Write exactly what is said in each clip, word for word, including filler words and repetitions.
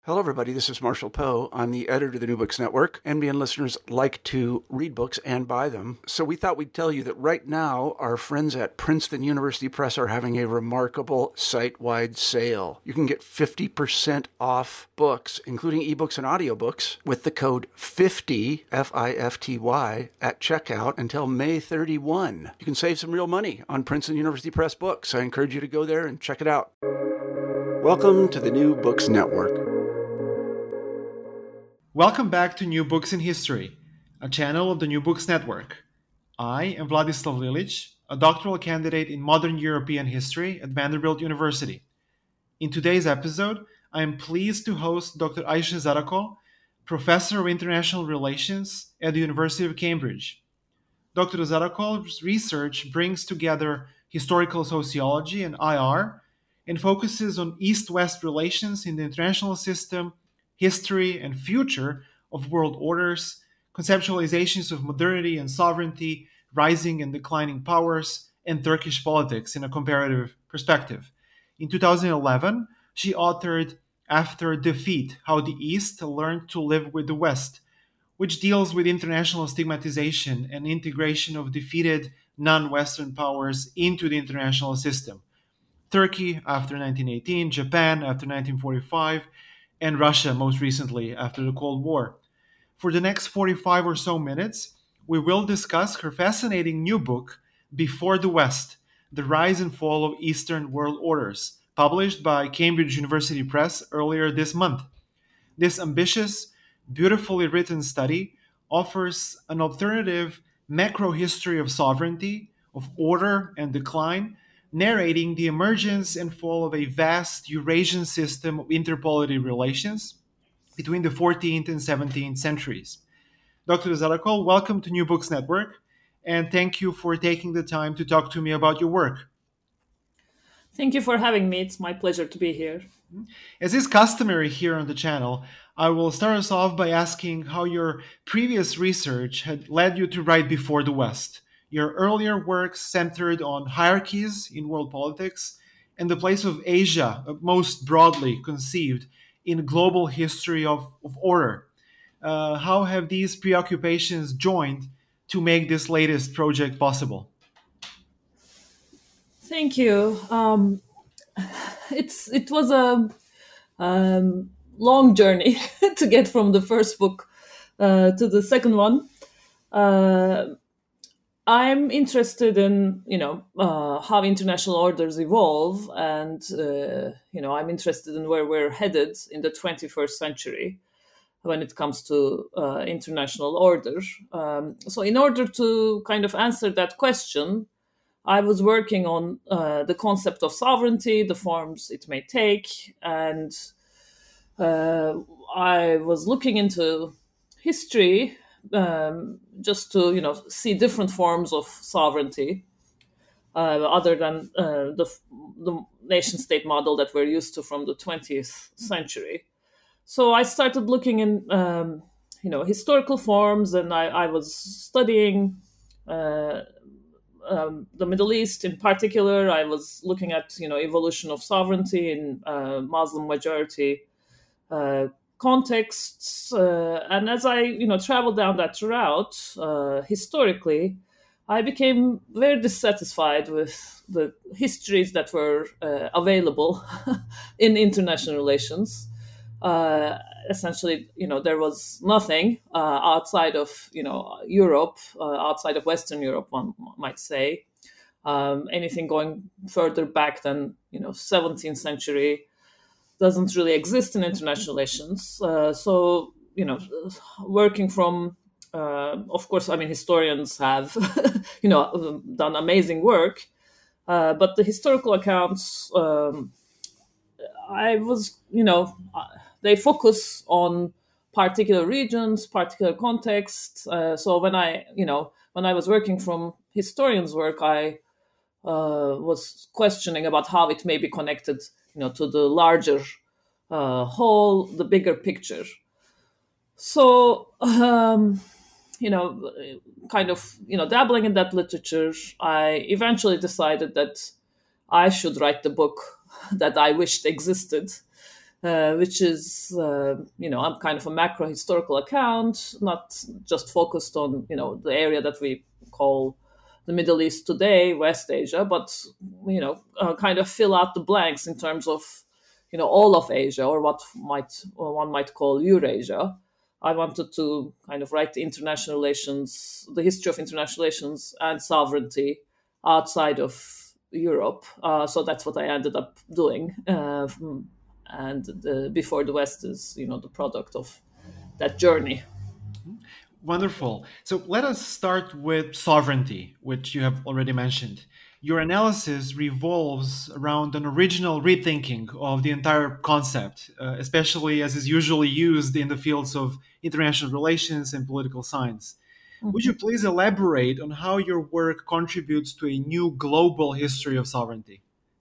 Hello, everybody. This is Marshall Poe. I'm the editor of the New Books Network. N B N listeners like to read books and buy them. So we thought we'd tell you that right now, our friends at Princeton University Press are having a remarkable site-wide sale. You can get fifty percent off books, including ebooks and audiobooks, with the code fifty, F I F T Y, at checkout until May thirty-first. You can save some real money on Princeton University Press books. I encourage you to go there and check it out. Welcome to the New Books Network. Welcome back to New Books in History, a channel of the New Books Network. I am Vladislav Lilic, a doctoral candidate in modern European history at Vanderbilt University. In today's episode, I am pleased to host Doctor Ayse Zarakol, Professor of International Relations at the University of Cambridge. Doctor Zarakol's research brings together historical sociology and I R and focuses on East-West relations in the international system, history and future of world orders, conceptualizations of modernity and sovereignty, rising and declining powers, and Turkish politics in a comparative perspective. In two thousand eleven, she authored After Defeat: How the East Learned to Live with the West, which deals with international stigmatization and integration of defeated non-Western powers into the international system. Turkey after nineteen eighteen, Japan after nineteen forty-five, and Russia most recently after the Cold War. For the next forty-five or so minutes, we will discuss her fascinating new book, Before the West: The Rise and Fall of Eastern World Orders, published by Cambridge University Press earlier this month. This ambitious, beautifully written study offers an alternative macro history of sovereignty, of order and decline, narrating the emergence and fall of a vast Eurasian system of interpolity relations between the fourteenth and seventeenth centuries. Doctor Zarakol, welcome to New Books Network, and thank you for taking the time to talk to me about your work. Thank you for having me. It's my pleasure to be here. As is customary here on the channel, I will start us off by asking how your previous research had led you to write Before the West. Your earlier works centered on hierarchies in world politics and the place of Asia, most broadly conceived, in global history of, of order. Uh, how have these preoccupations joined to make this latest project possible? Thank you. Um, it's it was a um, long journey to get from the first book uh, to the second one. Uh, I'm interested in, you know, uh, how international orders evolve, and uh, you know, I'm interested in where we're headed in the twenty-first century when it comes to uh, international order. Um, so, in order to kind of answer that question, I was working on uh, the concept of sovereignty, the forms it may take, and uh, I was looking into history. Um, just to, you know, see different forms of sovereignty uh, other than uh, the, the nation-state model that we're used to from the twentieth century. So I started looking in, um, you know, historical forms, and I, I was studying uh, um, the Middle East in particular. I was looking at, you know, evolution of sovereignty in uh, Muslim majority uh, contexts, uh, and as I, you know, traveled down that route, uh, historically, I became very dissatisfied with the histories that were uh, available in international relations. Uh, essentially, you know, there was nothing uh, outside of, you know, Europe, uh, outside of Western Europe, one might say. Um, anything going further back than, you know, seventeenth century doesn't really exist in international relations. Uh, so, you know, working from, uh, of course, I mean, historians have, you know, done amazing work, uh, but the historical accounts, um, I was, you know, they focus on particular regions, particular contexts. Uh, so when I, you know, when I was working from historians' work, I uh, was questioning about how it may be connected, you know, to the larger uh, whole, the bigger picture. So, um, you know, kind of, you know, dabbling in that literature, I eventually decided that I should write the book that I wished existed. uh, which is, uh, you know, I'm kind of a macro historical account, not just focused on, you know, the area that we call the Middle East today, West Asia, but, you know, uh, kind of fill out the blanks in terms of, you know, all of Asia, or what might or one might call Eurasia. I wanted to kind of write the international relations, the history of international relations and sovereignty outside of Europe. Uh, so that's what I ended up doing. Uh, and the, before the West is, you know, the product of that journey. Wonderful. So let us start with sovereignty, which you have already mentioned. Your analysis revolves around an original rethinking of the entire concept, uh, especially as is usually used in the fields of international relations and political science. Mm-hmm. Would you please elaborate on how your work contributes to a new global history of sovereignty?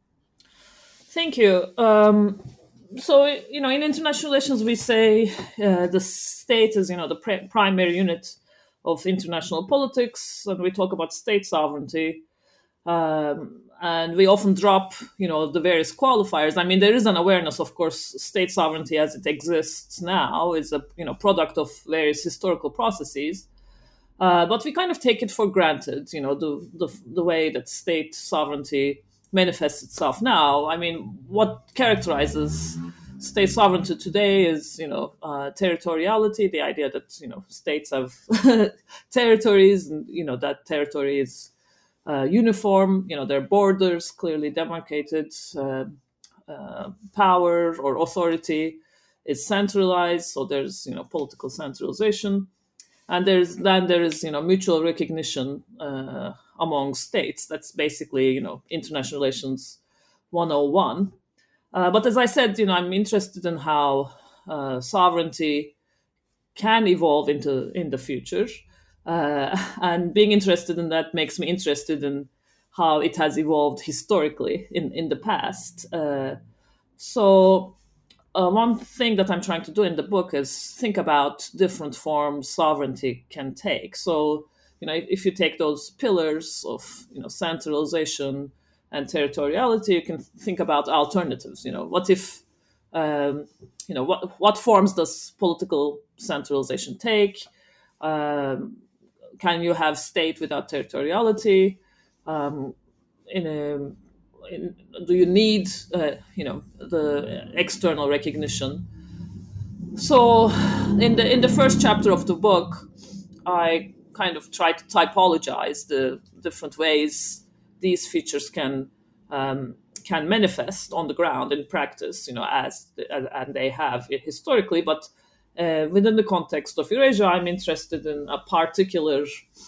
Thank you. Um, so, you know, in international relations, we say uh, the state is, you know, the pre- primary unit of international politics, and we talk about state sovereignty. Um, and we often drop, you know, the various qualifiers. I mean, there is an awareness, of course, state sovereignty as it exists now is a, you know, product of various historical processes. Uh, but we kind of take it for granted, you know, the, the the way that state sovereignty manifests itself now. I mean, what characterizes state sovereignty today is, you know, uh, territoriality, the idea that, you know, states have territories, and, you know, that territory is uh, uniform, you know, their borders clearly demarcated, uh, uh, power or authority is centralized, so there's, you know, political centralization. And there's then there is, you know, mutual recognition uh, among states. That's basically, you know, international relations one oh one. Uh, but as I said, you know, I'm interested in how uh, sovereignty can evolve into in the future, uh, and being interested in that makes me interested in how it has evolved historically in in the past. Uh, so. Uh, one thing that I'm trying to do in the book is think about different forms sovereignty can take. So, you know, if, if you take those pillars of, you know, centralization and territoriality, you can think about alternatives. You know, what if, um, you know, what what forms does political centralization take? Um, can you have state without territoriality? Um, in a In, do you need, uh, you know, the external recognition? So, in the in the first chapter of the book, I kind of try to typologize the different ways these features can um, can manifest on the ground in practice, you know, as and they have historically. But uh, within the context of Eurasia, I'm interested in a particular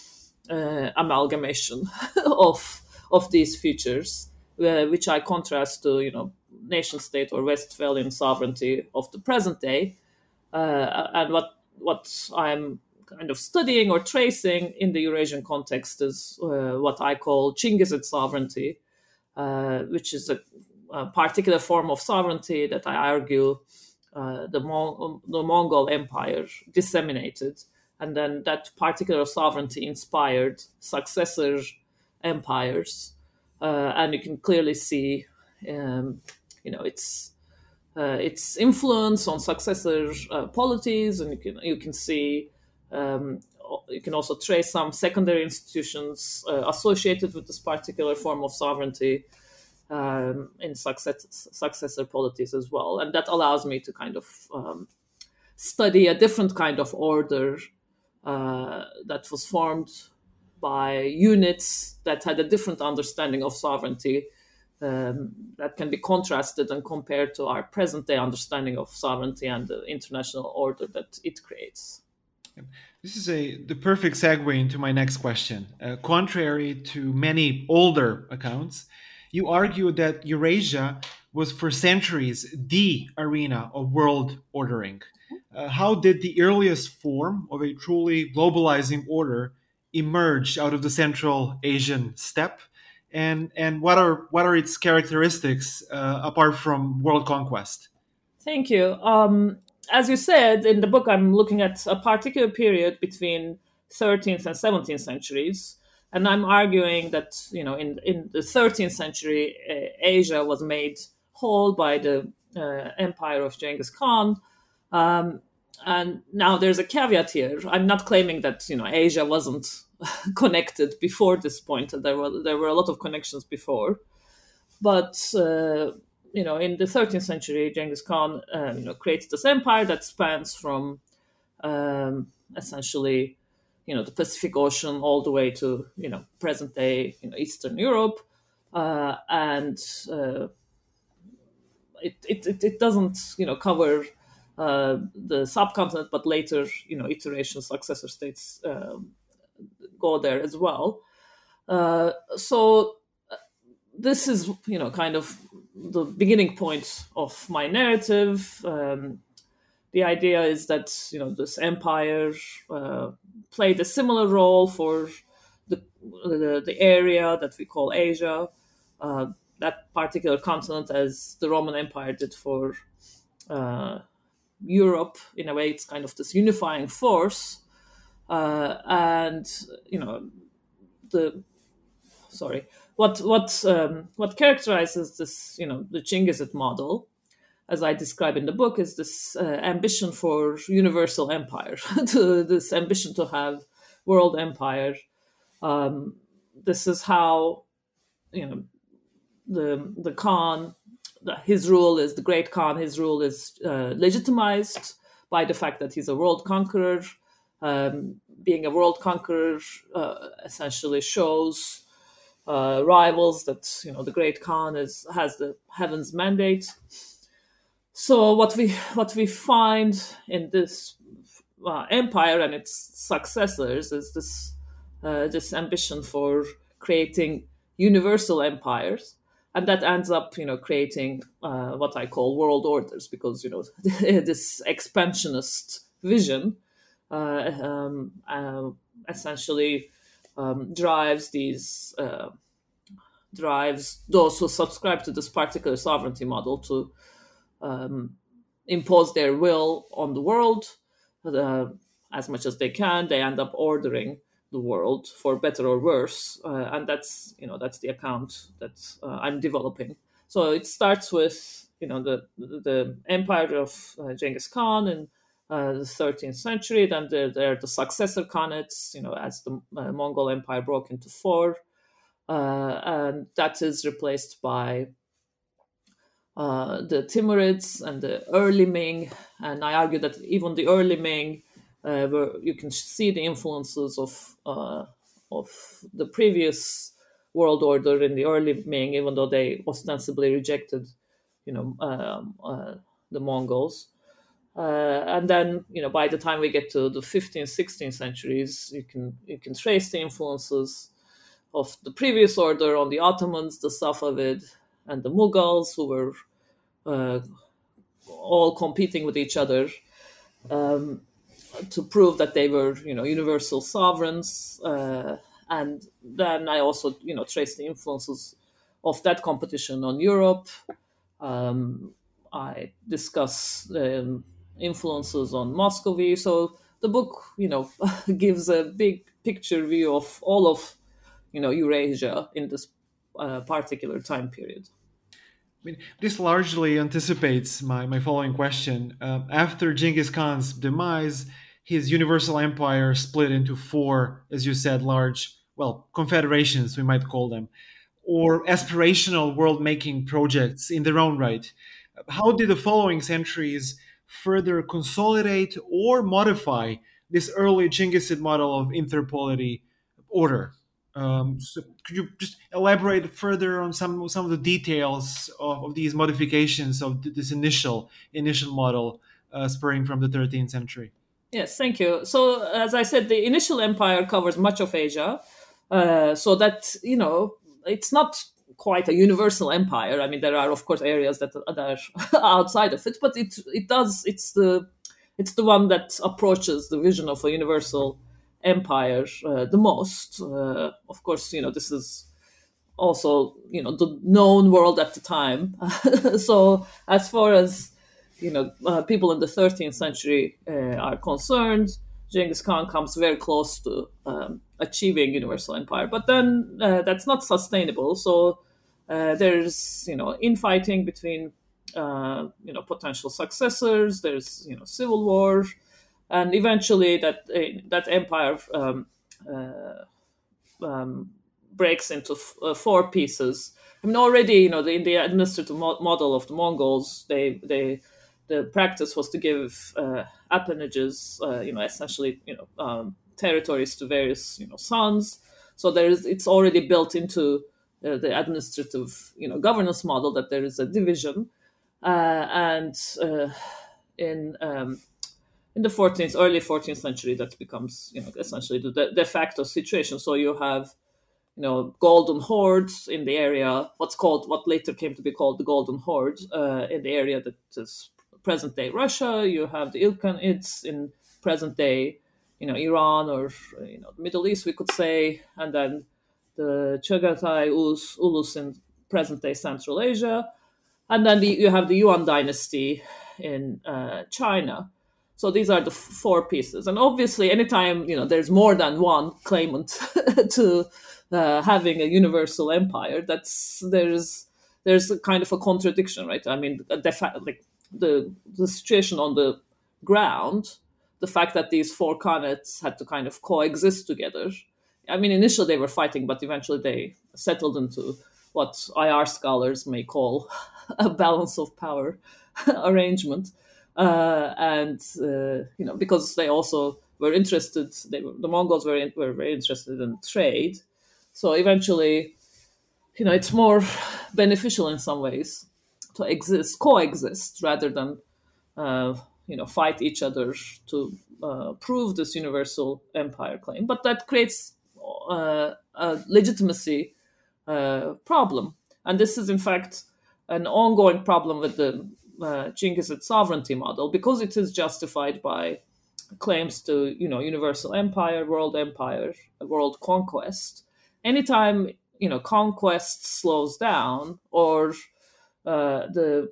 uh, amalgamation of of these features. Uh, which I contrast to, you know, nation state or Westphalian sovereignty of the present day, uh, and what what I'm kind of studying or tracing in the Eurasian context is uh, what I call Chinggisid sovereignty, uh, which is a, a particular form of sovereignty that I argue uh, the, Mon- the Mongol Empire disseminated, and then that particular sovereignty inspired successor empires. Uh, and you can clearly see, um, you know, its uh, its influence on successor uh, polities, and you can you can see um, you can also trace some secondary institutions uh, associated with this particular form of sovereignty um, in success, successor polities as well, and that allows me to kind of um, study a different kind of order uh, that was formed by units that had a different understanding of sovereignty um, that can be contrasted and compared to our present-day understanding of sovereignty and the international order that it creates. This is a the perfect segue into my next question. Uh, contrary to many older accounts, you argue that Eurasia was for centuries the arena of world ordering. Uh, how did the earliest form of a truly globalizing order emerge out of the Central Asian steppe, and and what are what are its characteristics uh, apart from world conquest? Thank you. Um, as you said in the book, I'm looking at a particular period between thirteenth and seventeenth centuries, and I'm arguing that, you know, in in the thirteenth century, uh, Asia was made whole by the uh, empire of Genghis Khan. Um, and now there's a caveat here. I'm not claiming that you know Asia wasn't connected before this point. There were there were a lot of connections before, but uh, you know in the thirteenth century, Genghis Khan uh, you know creates this empire that spans from um, essentially you know the Pacific Ocean all the way to you know present day you know Eastern Europe, uh, and uh, it, it it it doesn't you know cover uh, the subcontinent, but later you know iterations, successor states um, go there as well. Uh, so this is you know kind of the beginning point of my narrative. Um, the idea is that you know this empire uh, played a similar role for the, the the area that we call Asia, uh, that particular continent, as the Roman Empire did for uh, Europe. In a way, it's kind of this unifying force, uh, and you know the sorry what what um, what characterizes this you know the Chinggisid model, as I describe in the book, is this uh, ambition for universal empire, to this ambition to have world empire. Um, this is how, you know, the the Khan, his rule is the great Khan. His rule is uh, legitimized by the fact that he's a world conqueror. Um, being a world conqueror uh, essentially shows uh, rivals that you know the great Khan is has the heaven's mandate. So what we what we find in this uh, empire and its successors is this uh, this ambition for creating universal empires, and that ends up you know creating uh, what I call world orders, because you know this expansionist vision uh, um, uh, essentially um, drives these uh, drives those who subscribe to this particular sovereignty model to Um, impose their will on the world uh, as much as they can. They end up ordering the world for better or worse, uh, and that's you know that's the account that uh, I'm developing. So it starts with you know the the empire of uh, Genghis Khan in uh, the thirteenth century. Then there, there are the successor khanates, you know, as the uh, Mongol Empire broke into four, uh, and that is replaced by Uh, the Timurids and the early Ming, and I argue that even the early Ming, uh, where you can see the influences of uh, of the previous world order in the early Ming, even though they ostensibly rejected, you know, um, uh, the Mongols. Uh, and then, you know, by the time we get to the fifteenth, sixteenth centuries, you can you can trace the influences of the previous order on the Ottomans, the Safavid, and the Mughals, who were uh, all competing with each other um, to prove that they were, you know, universal sovereigns. Uh, and then I also, you know, trace the influences of that competition on Europe. Um, I discuss the um, influences on Muscovy. So the book, you know, gives a big picture view of all of, you know, Eurasia in this uh, particular time period. I mean, this largely anticipates my, my following question. Uh, after Genghis Khan's demise, his universal empire split into four, as you said, large, well, confederations, we might call them, or aspirational world-making projects in their own right. How did the following centuries further consolidate or modify this early Chinggisid model of interpolity order? Um, so could you just elaborate further on some some of the details of, of these modifications of this initial initial model uh, spurring from the thirteenth century? Yes, thank you. So, as I said, the initial empire covers much of Asia, uh, so that you know it's not quite a universal empire. I mean, there are of course areas that are, that are outside of it, but it it does it's the it's the one that approaches the vision of a universal empire uh, the most. Uh, of course, you know this is also you know the known world at the time. So as far as you know uh, people in the thirteenth century uh, are concerned, Genghis Khan comes very close to um, achieving universal empire. But then uh, that's not sustainable. So uh, there's you know infighting between uh, you know, potential successors. There's, you know, civil war, and eventually that uh, that empire um, uh, um, breaks into f- uh, four pieces. I mean, already, you know, the, in the administrative mo- model of the Mongols, they they the practice was to give uh, appanages, uh, you know, essentially, you know, um, territories to various, you know, sons. So there is, it's already built into uh, the administrative, you know, governance model that there is a division, uh, and uh, in um, in the fourteenth, early fourteenth century, that becomes, you know, essentially the de de facto situation. So you have, you know, golden hordes in the area, what's called, what later came to be called the Golden Horde, uh, in the area that is present day Russia. You have the Ilkhanids in present day, you know, Iran, or, you know, the Middle East, we could say, and then the Chagatai Ulus, Ulus in present day Central Asia, and then the, you have the Yuan dynasty in uh, China. So these are the f- four pieces, and obviously, anytime, you know, there's more than one claimant to uh, having a universal empire, that's there's there's a kind of a contradiction, right? I mean, the fa- like the the situation on the ground, the fact that these four khanates had to kind of coexist together. I mean, initially they were fighting, but eventually they settled into what I R scholars may call a balance of power arrangement. Uh, and uh, you know, because they also were interested, they were, the Mongols were in, were very interested in trade. So eventually, you know, it's more beneficial in some ways to exist, coexist, rather than uh, you know, fight each other to uh, prove this universal empire claim. But that creates uh, a legitimacy uh, problem, and this is in fact an ongoing problem with the uh, Chinggisid sovereignty model, because it is justified by claims to, you know, universal empire, world empire, world conquest. Anytime, you know, conquest slows down, or uh, the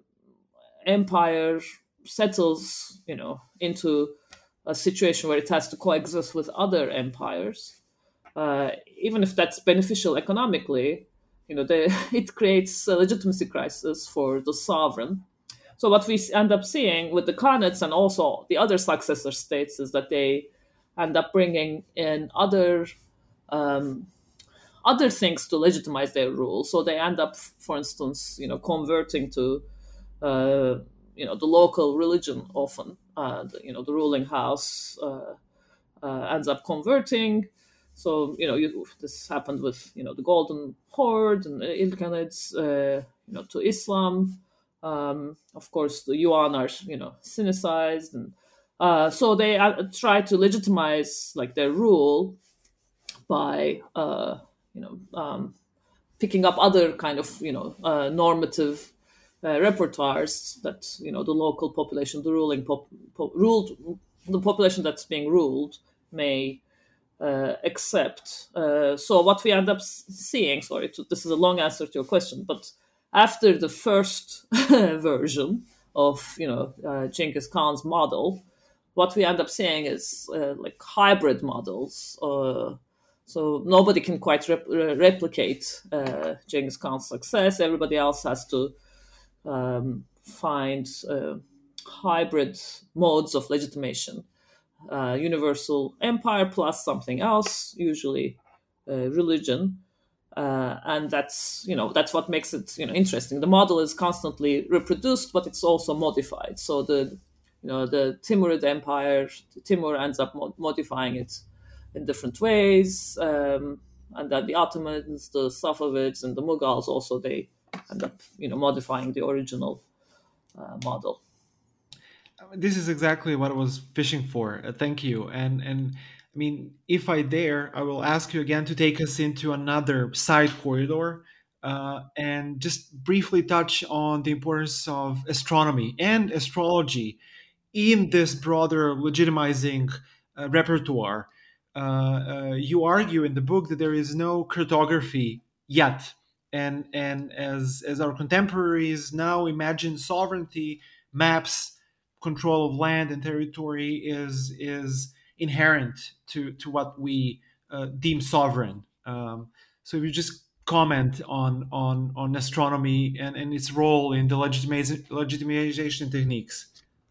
empire settles, you know, into a situation where it has to coexist with other empires, uh, even if that's beneficial economically, you know, they, it creates a legitimacy crisis for the sovereign. So what we end up seeing with the Khanates and also the other successor states is that they end up bringing in other um, other things to legitimize their rule. So they end up, for instance, you know, converting to uh, you know, the local religion often. Uh, the, you know, the ruling house uh, uh, ends up converting. So, you know, you, this happened with, you know, the Golden Horde and the Ilkhanids, uh, you know, to Islam. Um, of course, the Yuan are, you know, Sinicized, and uh, so they uh, try to legitimize like their rule by, uh, you know, um, picking up other kind of, you know, uh, normative uh, repertoires that, you know, the local population, the ruling pop, pop, ruled, the population that's being ruled may uh, accept. Uh, so what we end up seeing, sorry, to, this is a long answer to your question, but after the first version of, you know, uh, Genghis Khan's model, what we end up seeing is uh, like hybrid models. Uh, so nobody can quite rep- replicate uh, Genghis Khan's success. Everybody else has to um, find uh, hybrid modes of legitimation. Uh, universal empire plus something else, usually uh, religion, uh, and that's, you know, that's what makes it, you know, interesting. The model is constantly reproduced, but it's also modified. So the, you know, the Timurid Empire, Timur ends up mod- modifying it in different ways, um, and then the Ottomans, the Safavids, and the Mughals also, they end up, you know, modifying the original uh, model. This is exactly what I was fishing for. Uh, thank you. And and I mean, if I dare, I will ask you again to take us into another side corridor, uh, and just briefly touch on the importance of astronomy and astrology in this broader legitimizing uh, repertoire. Uh, uh, you argue in the book that there is no cartography yet, and and as as our contemporaries now imagine sovereignty, maps, control of land and territory is is inherent to to what we uh, deem sovereign. Um, so if you just comment on on on astronomy and, and its role in the legitimiza- legitimization techniques?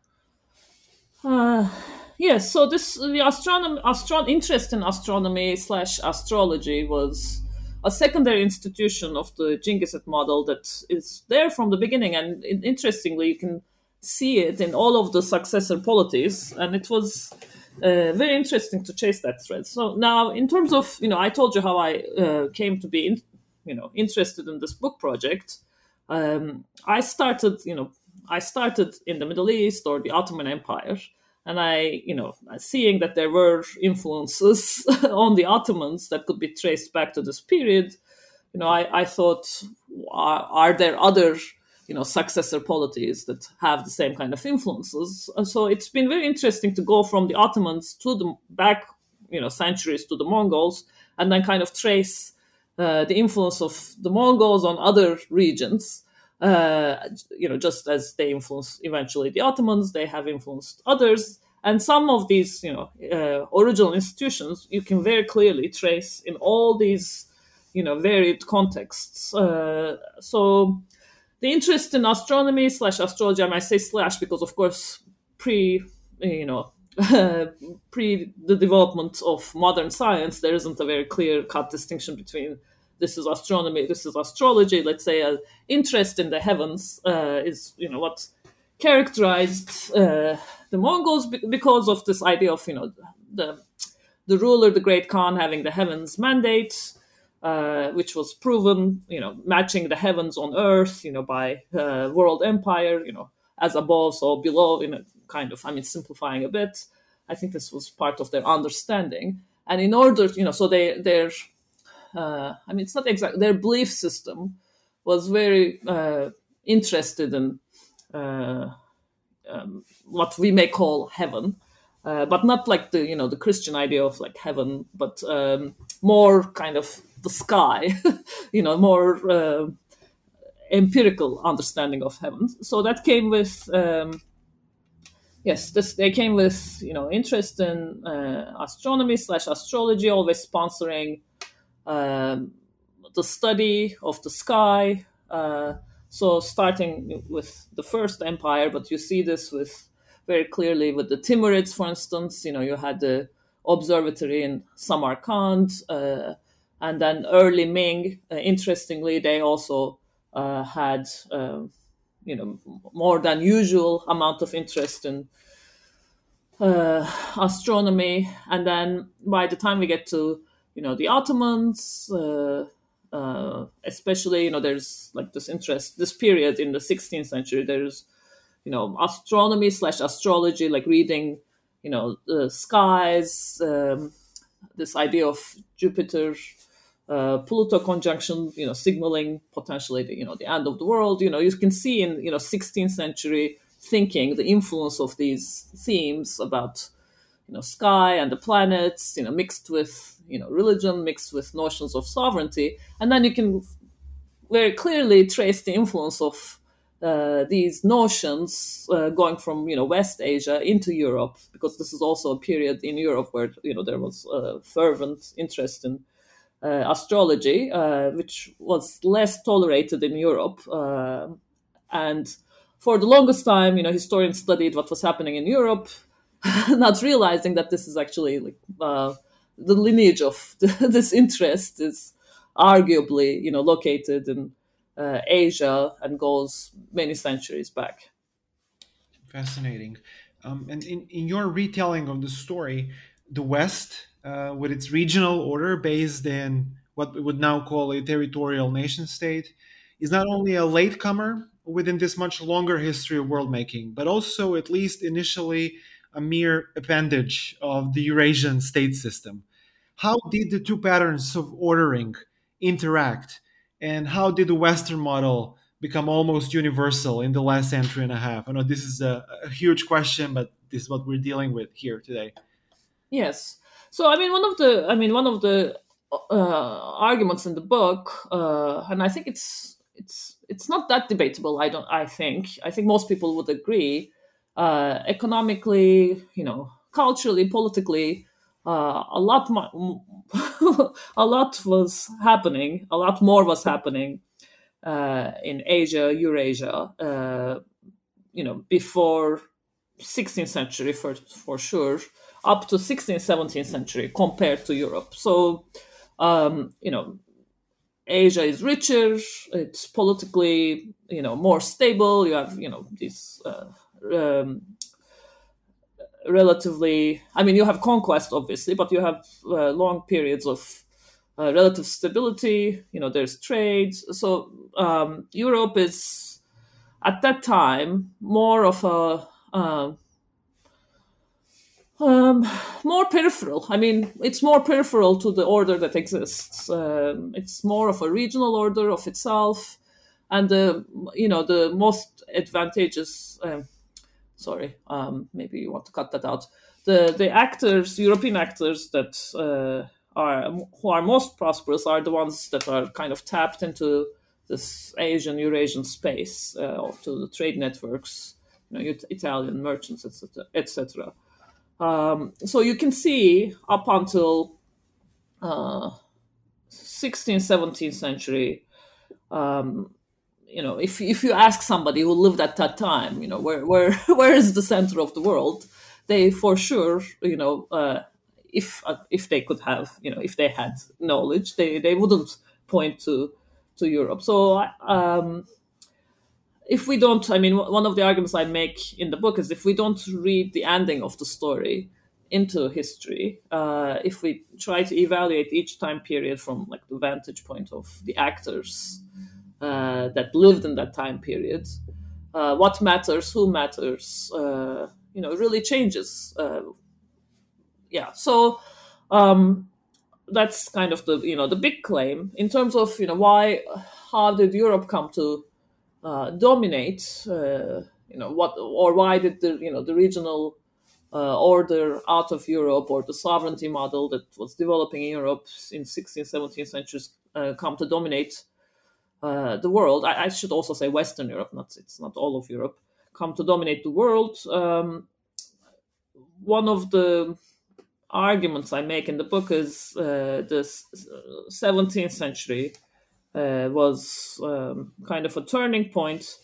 Uh, yes. So this the astronomy, astron interest in astronomy slash astrology was a secondary institution of the Cingizet model that is there from the beginning, and in- interestingly, you can see it in all of the successor polities, and it was uh, very interesting to chase that thread. So now, in terms of you know, I told you how I uh, came to be in, you know interested in this book project. Um, I started, you know, I started in the Middle East or the Ottoman Empire, and I, you know, seeing that there were influences on the Ottomans that could be traced back to this period, you know, I, I thought, are, are there other, you know, successor polities that have the same kind of influences? And so it's been very interesting to go from the Ottomans to the back, you know, centuries to the Mongols, and then kind of trace uh, the influence of the Mongols on other regions. Uh, you know, just as they influenced eventually the Ottomans, they have influenced others. And some of these, you know, uh, original institutions, you can very clearly trace in all these, you know, varied contexts. Uh, so the interest in astronomy slash astrology, I might say slash because, of course, pre, you know, pre the development of modern science, there isn't a very clear cut distinction between this is astronomy, this is astrology. Let's say an interest in the heavens uh, is, you know, what characterized uh, the Mongols because of this idea of, you know, the the ruler, the Great Khan, having the heavens mandate, uh, which was proven, you know, matching the heavens on earth, you know, by uh, world empire, you know, as above, so below, in a kind of, I mean, simplifying a bit. I think this was part of their understanding. And in order, you know, so they, they're, uh, I mean, it's not exact, their belief system was very uh, interested in uh, um, what we may call heaven. Uh, but not like the you know the Christian idea of like heaven, but um, more kind of the sky, you know, more uh, empirical understanding of heaven. So that came with um, yes, this they came with you know interest in uh, astronomy slash astrology, always sponsoring um, the study of the sky. Uh, so starting with the first empire, but you see this with very clearly with the Timurids, for instance. You know, you had the observatory in Samarkand, uh, and then early Ming. Uh, interestingly, they also uh, had uh, you know more than usual amount of interest in uh, astronomy. And then by the time we get to you know the Ottomans. Uh, uh, especially, you know, there's like this interest, this period in the sixteenth century, there's you know, astronomy slash astrology, like reading, you know, the skies, um, this idea of Jupiter, uh, Pluto conjunction, you know, signaling potentially the, you know, the end of the world. You know, you can see in, you know, sixteenth century thinking the influence of these themes about, you know, sky and the planets, you know, mixed with, you know, religion, mixed with notions of sovereignty. And then you can very clearly trace the influence of Uh, these notions uh, going from you know West Asia into Europe, because this is also a period in Europe where you know there was a fervent interest in uh, astrology, uh, which was less tolerated in Europe. Uh, and for the longest time, you know, historians studied what was happening in Europe, not realizing that this is actually like uh, the lineage of this interest is arguably you know located in Uh, Asia and goes many centuries back. Fascinating. Um, and in, in your retelling of the story, the West, uh, with its regional order based in what we would now call a territorial nation state, is not only a latecomer within this much longer history of world making, but also, at least initially, a mere appendage of the Eurasian state system. How did the two patterns of ordering interact? And how did the Western model become almost universal in the last century and a half? I know this is a, a huge question, but this is what we're dealing with here today. Yes. So I mean, one of the I mean one of the uh, arguments in the book, uh, and I think it's it's it's not that debatable. I don't. I think I think most people would agree. Uh, economically, you know, culturally, politically, uh, a lot mo- a lot was happening, a lot more was happening uh, in Asia, Eurasia, uh, you know, before sixteenth century for for sure, up to sixteenth, seventeenth century compared to Europe. So, um, you know, Asia is richer, it's politically, you know, more stable. You have, you know, these uh, um, relatively, I mean, you have conquest, obviously, but you have uh, long periods of uh, relative stability. You know, there's trade. So um, Europe is, at that time, more of a uh, um, more peripheral. I mean, it's more peripheral to the order that exists. Um, it's more of a regional order of itself, and the you know the most advantageous. Um, sorry, um, maybe you want to cut that out. The the actors, European actors that uh, are who are most prosperous are the ones that are kind of tapped into this Asian Eurasian space, uh, to the trade networks, you know, Italian merchants, et cetera, et cetera. Um, so you can see up until uh, sixteenth, seventeenth century, um, you know, if if you ask somebody who lived at that time, you know, where where where is the center of the world, they for sure, you know, uh, if uh, if they could have, you know, if they had knowledge, they they wouldn't point to to Europe. So um, if we don't, I mean, one of the arguments I make in the book is if we don't read the ending of the story into history, uh, if we try to evaluate each time period from like the vantage point of the actors uh, that lived in that time period, uh, what matters, who matters, uh, you know, it really changes. Uh, yeah, so um, that's kind of the you know the big claim in terms of you know why, how did Europe come to uh, dominate? Uh, you know what, or why did the you know the regional uh, order out of Europe, or the sovereignty model that was developing in Europe in sixteenth, seventeenth centuries uh, come to dominate uh, the world? I, I should also say Western Europe, not it's not all of Europe, come to dominate the world. Um, one of the arguments I make in the book is uh, the seventeenth century uh, was um, kind of a turning point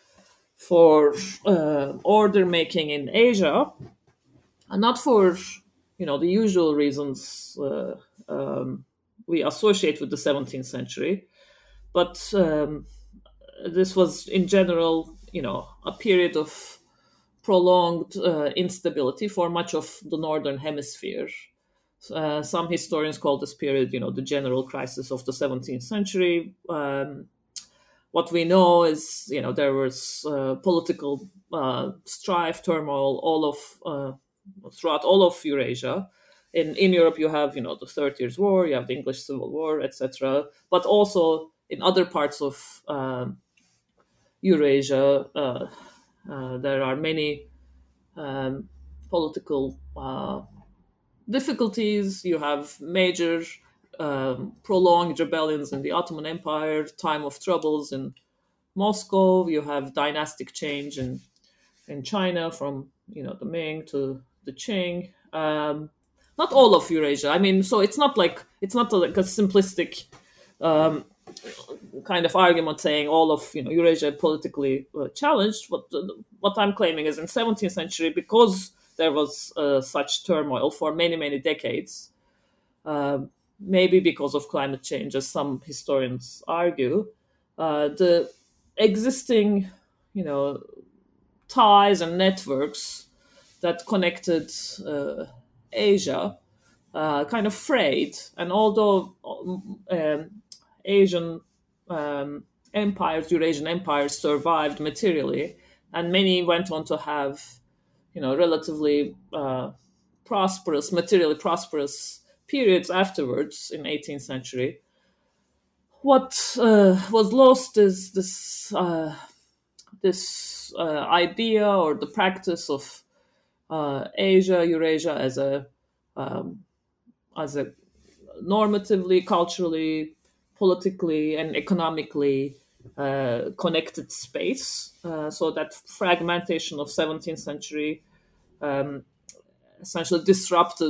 for uh, order making in Asia, and not for you know the usual reasons uh, um, we associate with the seventeenth century, but um, this was in general you know a period of prolonged uh, instability for much of the northern hemisphere. Uh, some historians call this period, you know, the general crisis of the seventeenth century. Um, what we know is, you know, there was uh, political uh, strife, turmoil, all of uh, throughout all of Eurasia. In in Europe, you have, you know, the Thirty Years' War, you have the English Civil War, et cetera. But also in other parts of um, Eurasia, uh, uh, there are many um, political uh, difficulties. You have major um, prolonged rebellions in the Ottoman Empire, time of troubles in Moscow. You have dynastic change in in China from you know the Ming to the Qing. Um, not all of Eurasia. I mean, so it's not like it's not like a simplistic um, kind of argument saying all of you know Eurasia politically uh, challenged. What what I'm claiming is in seventeenth century, because there was uh, such turmoil for many many decades, uh, maybe because of climate change, as some historians argue, uh, the existing you know ties and networks that connected uh, Asia uh, kind of frayed, and although um, Asian um, empires, Eurasian empires, survived materially, and many went on to have, you know, relatively uh, prosperous, materially prosperous periods afterwards in eighteenth century. What uh, was lost is this uh, this uh, idea or the practice of uh, Asia, Eurasia as a um, as a normatively, culturally, politically, and economically uh, connected space. Uh, so that fragmentation of seventeenth century um, essentially disrupted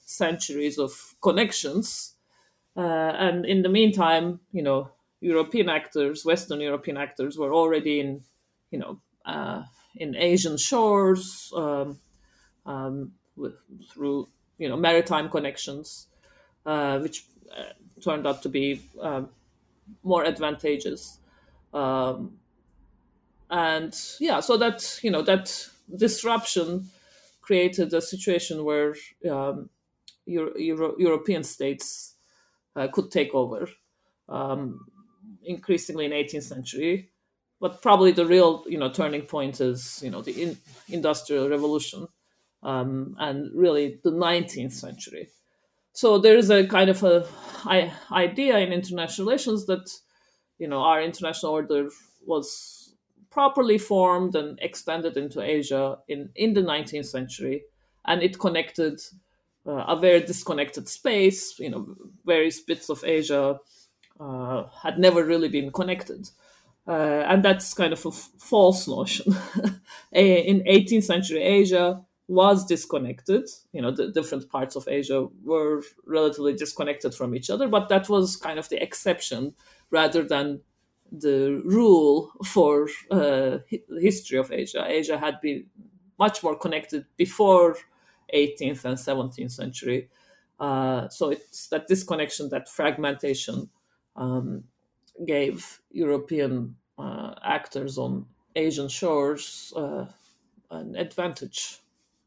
centuries of connections. Uh, and in the meantime, you know, European actors, Western European actors, were already in, you know, uh, in Asian shores um, um, with, through, you know, maritime connections, uh, which uh, turned out to be um, more advantageous. Um, and yeah, so that, you know, that disruption created a situation where um, Euro- Euro- European states uh, could take over, um, increasingly in eighteenth century. But probably the real, you know, turning point is, you know, the in- Industrial Revolution, um, and really the nineteenth century. So there is a kind of a I, idea in international relations that, you know, our international order was properly formed and extended into Asia in, in the nineteenth century, and it connected uh, a very disconnected space. You know, various bits of Asia uh, had never really been connected. Uh, and that's kind of a f- false notion. In eighteenth century Asia was disconnected. You know, the different parts of Asia were relatively disconnected from each other, but that was kind of the exception rather than the rule for uh, hi- history of Asia. Asia had been much more connected before eighteenth and seventeenth century. Uh, so it's that disconnection, that fragmentation, um, gave European uh, actors on Asian shores uh, an advantage.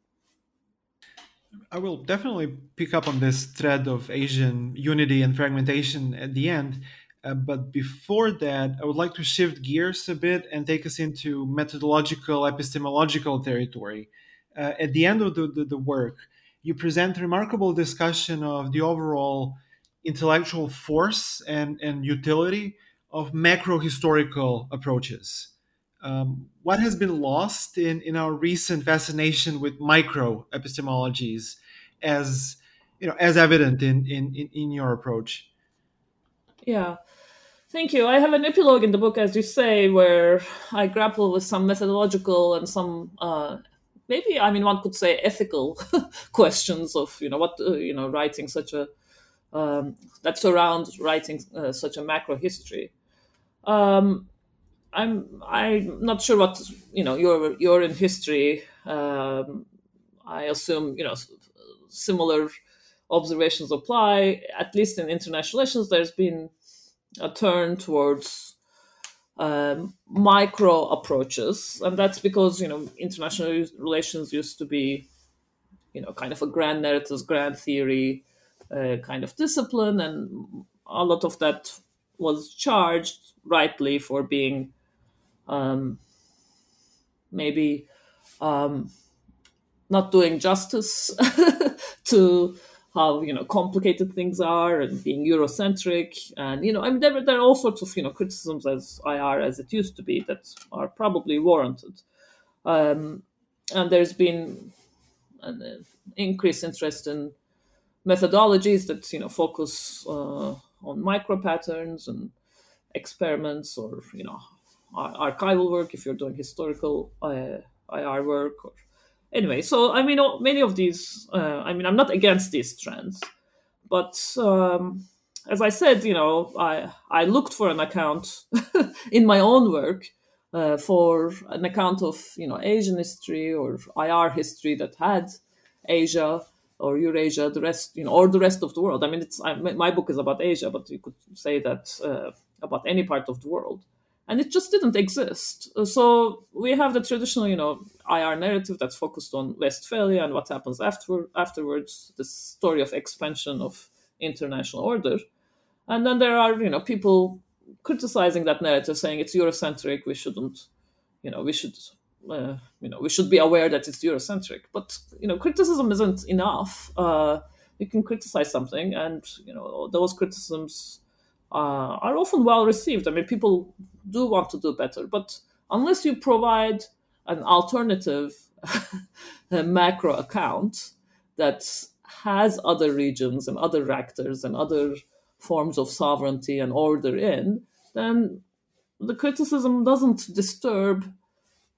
I will definitely pick up on this thread of Asian unity and fragmentation at the end. Uh, but before that, I would like to shift gears a bit and take us into methodological, epistemological territory. Uh, at the end of the, the, the work, you present a remarkable discussion of the overall intellectual force and, and utility of macro historical approaches. Um, what has been lost in, in our recent fascination with micro epistemologies, as you know, as evident in, in, in in your approach? Yeah, thank you. I have an epilogue in the book, as you say, where I grapple with some methodological and some uh, maybe, I mean, one could say ethical questions of, you know, what uh, you know, writing such a um, that surround writing uh, such a macro history. Um, I'm I'm not sure what, you know, you're you're in history. Um, I assume, you know, s- similar observations apply. At least in international relations, there's been a turn towards um, micro approaches, and that's because, you know, international relations used to be, you know, kind of a grand narratives, grand theory uh, kind of discipline, and a lot of that was charged rightly for being um, maybe um, not doing justice to how, you know, complicated things are, and being Eurocentric, and, you know, I mean, there, there are all sorts of, you know, criticisms as I R as it used to be that are probably warranted, um, and there's been an uh, increased interest in methodologies that, you know, focus uh, on micro patterns and experiments, or, you know, ar- archival work if you're doing historical uh, I R work, or anyway. So I mean, all- many of these. Uh, I mean, I'm not against these trends, but um, as I said, you know, I I looked for an account in my own work uh, for an account of, you know, Asian history or I R history that had Asia or Eurasia, the rest, you know, or the rest of the world. I mean, it's I, my book is about Asia, but you could say that uh, about any part of the world, and it just didn't exist. Uh, So we have the traditional, you know, I R narrative that's focused on Westphalia and what happens after afterwards, the story of expansion of international order, and then there are, you know, people criticizing that narrative, saying it's Eurocentric. We shouldn't, you know, we should, uh, you know, we should be aware that it's Eurocentric. But, you know, criticism isn't enough. Uh, you can criticize something, and, you know, those criticisms uh, are often well received. I mean, people do want to do better, but unless you provide an alternative a macro account that has other regions and other actors and other forms of sovereignty and order in, then the criticism doesn't disturb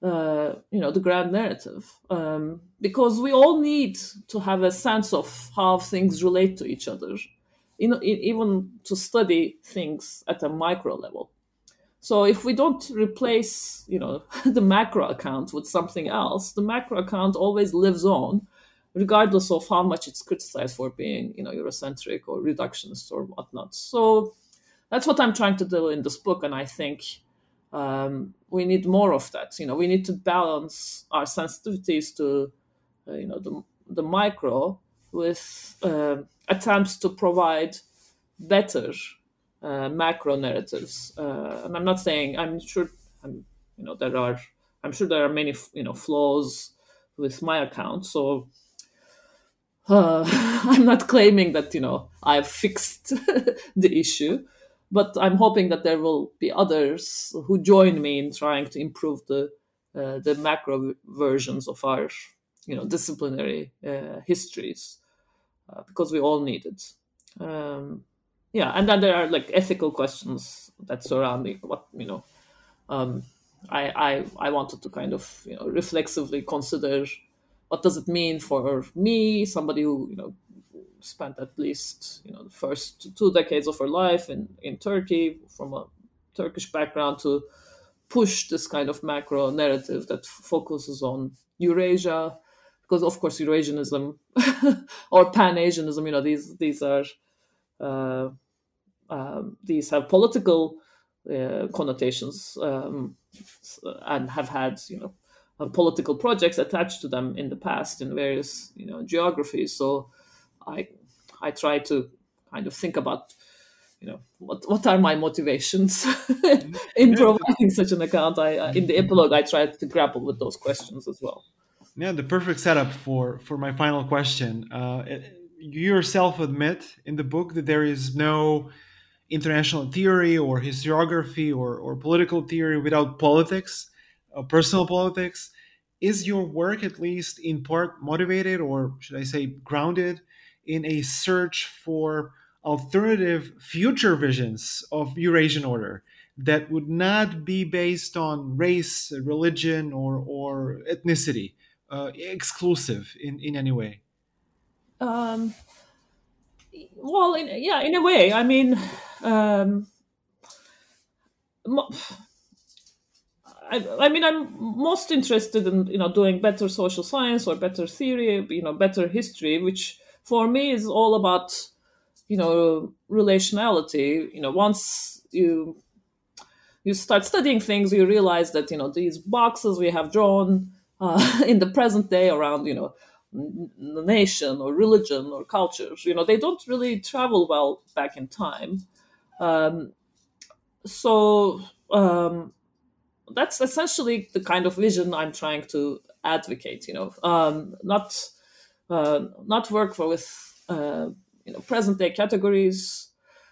uh, you know, the grand narrative, um, because we all need to have a sense of how things relate to each other, you know, e- even to study things at a micro level. So if we don't replace, you know, the macro account with something else, the macro account always lives on, regardless of how much it's criticized for being, you know, Eurocentric or reductionist or whatnot. So that's what I'm trying to do in this book, and I think um, we need more of that. You know, we need to balance our sensitivities to, uh, you know, the the micro with uh, attempts to provide better uh, macro narratives. Uh, and I'm not saying I'm sure I'm you know there are I'm sure there are many you know flaws with my account. So uh, I'm not claiming that you know I've fixed the issue, but I'm hoping that there will be others who join me in trying to improve the uh, the macro versions of our you know disciplinary uh, histories, uh, because we all need it. Um, yeah, and then there are like ethical questions that surround it. What you know, um, I, I I wanted to kind of you know reflexively consider what does it mean for me, somebody who you know spent at least you know the first two decades of her life in in Turkey from a Turkish background, to push this kind of macro narrative that f- focuses on Eurasia, because of course Eurasianism or Pan-Asianism, you know, these these are uh, um, these have political uh, connotations, um, and have had you know uh, political projects attached to them in the past in various you know geographies. So I I try to kind of think about you know what what are my motivations in Yeah, the, providing such an account. I uh, in the epilogue I tried to grapple with those questions as well. yeah, the perfect setup for for my final question. Uh, it- you yourself admit in the book that there is no international theory or historiography or, or political theory without politics, uh, personal politics. Is your work at least in part motivated, or should I say grounded, in a search for alternative future visions of Eurasian order that would not be based on race, religion, or, or ethnicity, uh, exclusive in, in any way? Um, well, in, yeah, in a way. I mean, um, mo- I, I mean, I'm most interested in you know doing better social science or better theory, you know, better history, which for me is all about you know relationality. You know, once you you start studying things, you realize that you know these boxes we have drawn uh, in the present day around you know n- nation or religion or cultures, you know, they don't really travel well back in time. Um, so. Um, that's essentially the kind of vision I'm trying to advocate. You know, um, not uh, not work for with uh, you know present day categories.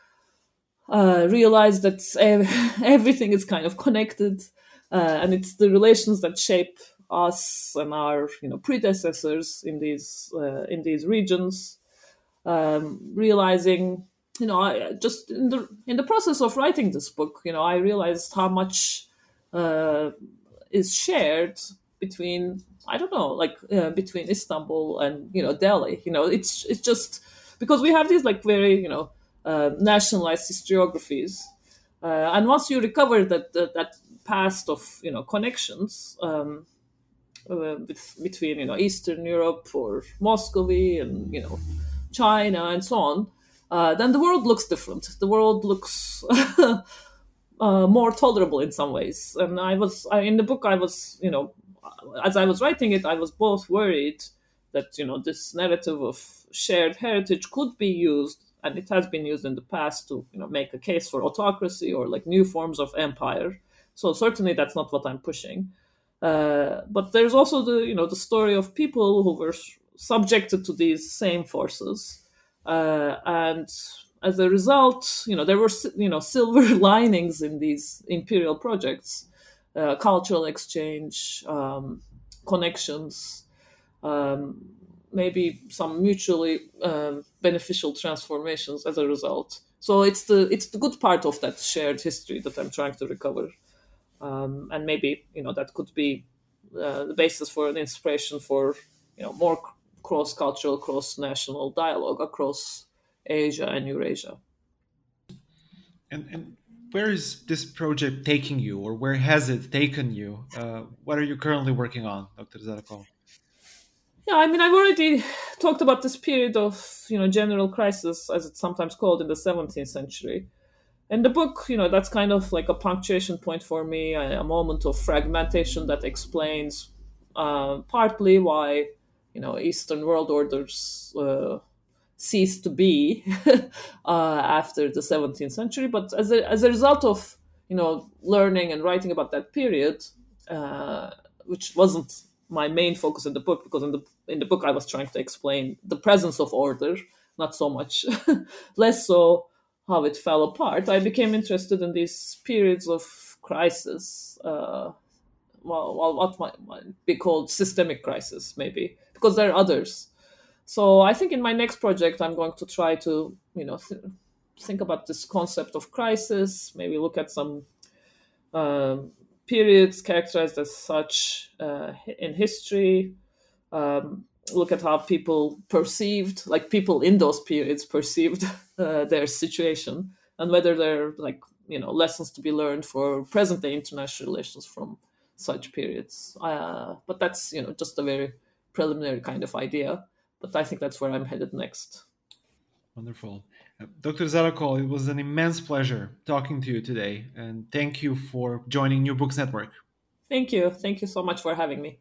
Uh, realize that ev- everything is kind of connected, uh, and it's the relations that shape us and our you know predecessors in these uh, in these regions. Um, realizing, you know, I, just in the in the process of writing this book, you know, I realized how much uh, is shared between I don't know, like uh, between Istanbul and you know Delhi. You know, it's it's just because we have these like very you know uh, nationalized historiographies, uh, and once you recover that, that that past of you know connections. Um, uh, with, between you know Eastern Europe or Muscovy and you know China and so on, uh, then the world looks different. The world looks uh, more tolerable in some ways. And I was I, in the book. I was you know as I was writing it, I was both worried that you know this narrative of shared heritage could be used, and it has been used in the past to you know make a case for autocracy or like new forms of empire. So certainly that's not what I'm pushing. Uh, but there's also the you know the story of people who were subjected to these same forces, uh, and as a result, you know there were you know silver linings in these imperial projects, uh, cultural exchange, um, connections, um, maybe some mutually um, beneficial transformations as a result. So it's the it's the good part of that shared history that I'm trying to recover, um, and maybe you know that could be uh, the basis for an inspiration for you know more cross-cultural, cross-national dialogue across Asia and Eurasia. And, and where is this project taking you, or where has it taken you? Uh, what are you currently working on, Doctor Zarakol? Yeah, I mean, I've already talked about this period of, you know, general crisis, as it's sometimes called, in the seventeenth century. In the book, you know, that's kind of like a punctuation point for me, a, a moment of fragmentation that explains uh, partly why, you know, Eastern world orders uh, ceased to be uh, after the seventeenth century. But as a, as a result of, you know, learning and writing about that period, uh, which wasn't my main focus in the book, because in the in the book I was trying to explain the presence of order, not so much, less so how it fell apart. I became interested in these periods of crisis, uh, well, well, what might, might be called systemic crisis, maybe, because there are others. So I think in my next project I'm going to try to, you know, th- think about this concept of crisis, maybe look at some um, periods characterized as such uh, in history, um, look at how people perceived, like people in those periods perceived uh, their situation, and whether there are, like, you know, lessons to be learned for present day international relations from such periods. Uh, but that's, you know, just a very preliminary kind of idea. But I think that's where I'm headed next. Wonderful. Uh, Doctor Zarakol, it was an immense pleasure talking to you today, and thank you for joining New Books Network. Thank you. Thank you so much for having me.